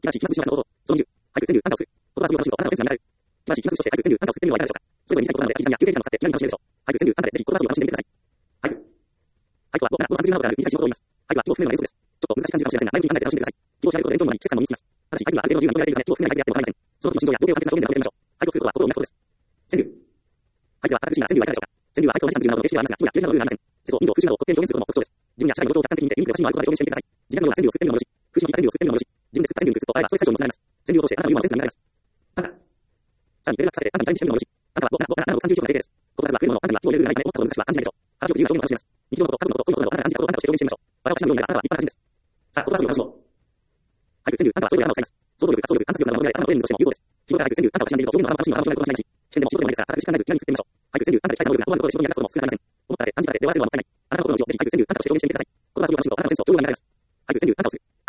きまし、きます、しのこと、その20、俳句、川柳、短歌をする。言葉遊びを楽しむと、あなたをセンスになれる。きまし、きます、そして俳句、川柳、短歌をするってみるのはいかがでしょうか。それぞれ短いことなので、短いや休憩時間を使って気軽に楽しめるでしょう。俳句、川柳、短歌でぜひ言葉遊びを楽しんでみてください。俳句。俳句は5、7、5、3、9などから短い仕事を言います。俳句は気を含めるのが原則です。ちょっと難しい感じかもしれませんが、前向きに考えて楽しんでください。気を調べることで勉強の前に季節感も身につきます。ただし、俳句にはある程度の自由な表現が認められているため、気を含めない俳句でやっても構いません。その時の心情や情景を完璧な表現で楽しんでみましょう。俳句を作ることは心を込めて楽しむ。川柳はタクシーなどの景色がありますが、今日や空想などの名前です。世相、民度、空気などを特定表現することも特徴です。自分や社会のことを客観的に見て、意味を詳しいのをあることで表現してみてください。時間のような川柳を作ってみるのもよし、空想に川柳を作ってみるのもよし、自分で作った川柳に移すとあれば、そういう最初につながります。川柳を通してあなたのユーモアのセンスが磨かれます。短歌。さらにレベルアップさせて、あなたにチャレンジしてみるのもよし、短歌は5、7、5、7、6、3、9、9の例です。言葉数が増えるもの、あなたには気を入れるなり、もっと難しくは感じないでしょう。幅広く自由な表現を楽しめます。日常のこと、家族のこと、恋のことなど、あなたが感じたことをあなたとして表現してみましょう。笑うしなのようになら、あなたは立派な人です。さあ、言葉遊びを楽しもう。俳句、川柳、短歌はそれぞれあなたを使います。想像力、観察力などのものであなたのトレーニングとしても有効です。日頃から俳句、川柳、短歌をしながら勉強、表現のあなたの楽しみをあなたの楽しみをないし、視点でも仕事でもないですが、私時間ないず、気軽に作ってみましょう。俳句、川柳、短歌で鍛えた能力が思わぬことで仕事に役立つことも少なくありません。思ったらで、感じたらで、で終わらせるのはもったいない。あなたの心の内をぜひ俳句、川柳、短歌として表現してみてください。言葉遊びを楽しむと、あなたのセンスと余裕が磨かれます。俳句、川柳、短歌をする。